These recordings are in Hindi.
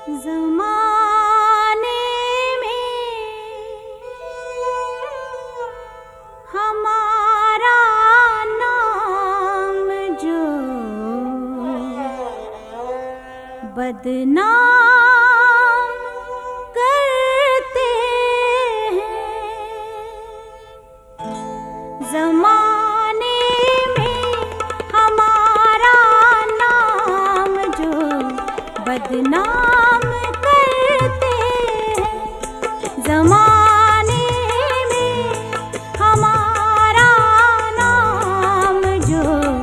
ज़माने में हमारा नाम जो बदनाम करते हैं, ज़माने में हमारा नाम जो बदनाम करते हैं, ज़माने में हमारा नाम जो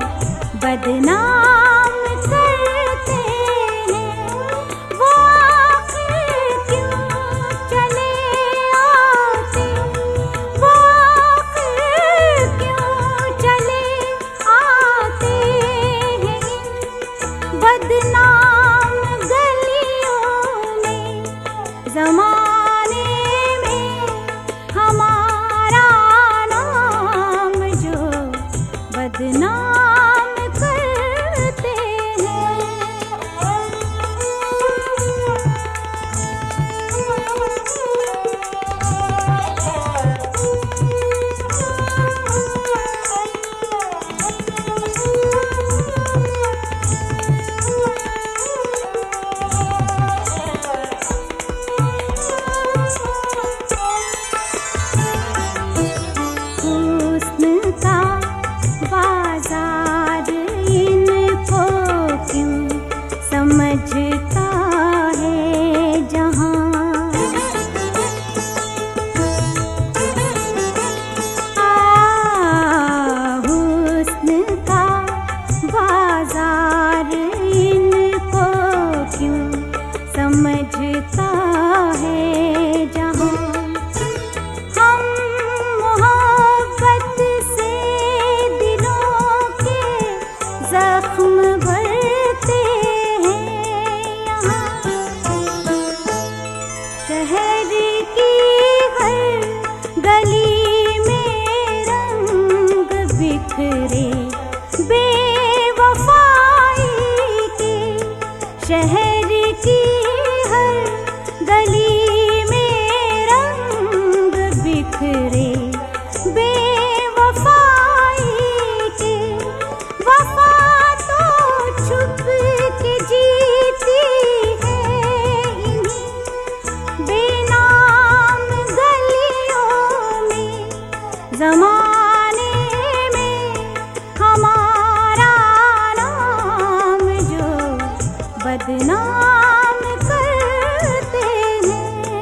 बदनाम करते हैं, वो आखिर क्यों चले आते, वो आखिर क्यों चले आते हैं बदनाम ज़माने में हमारा नाम जो बदनाम करते हैं। बाजार इनको क्यों समझता है जहां, हुस्न का बाजार इनको क्यों समझता है जहां, ज़ख्म भरते हैं यहाँ, शहर की हर गली में रंग बिखरे बेवफाई के, शहर की हर गली में रंग बिखरे बेवफाई के, वफा छुप के जीती है इन्हीं बेनाम गलियों में, ज़माने में हमारा नाम जो बदनाम करते हैं।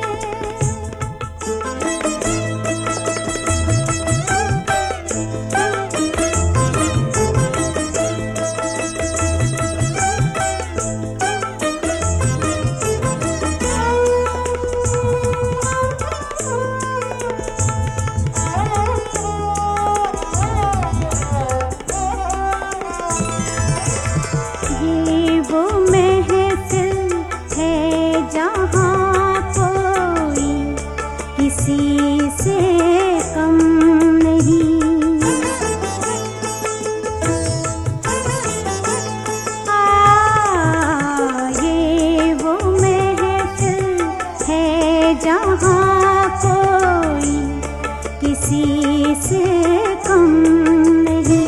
वो महफिल है जहाँ कोई किसी से कम नहीं, ये वो महफिल है जहाँ कोई किसी से कम नहीं,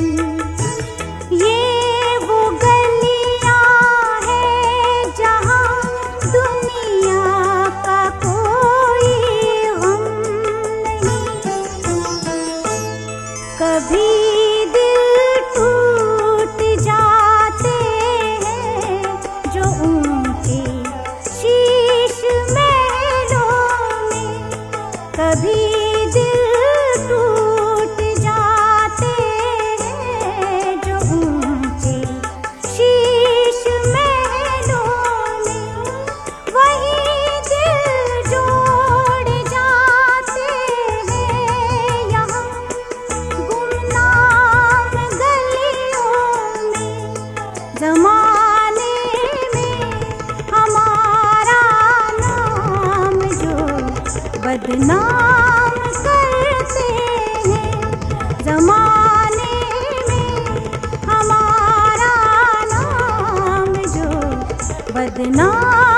कभी दिल टूट जाते हैं जो ऊंचे शीश महलों में, कभी दिल टूट जाते हैं जो ऊंचे शीश महलों में, वही दिल जोड़ जाते हैं यहाँ ज़माने में हमारा नाम जो बदनाम करते हैं, ज़माने में हमारा नाम जो बदनाम